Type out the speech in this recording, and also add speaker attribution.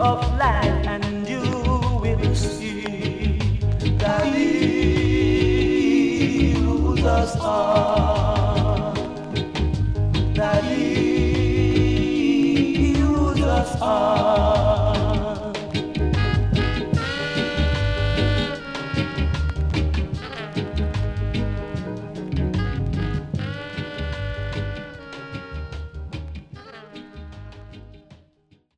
Speaker 1: of life, and you will see that He rules us all. That He rules us all.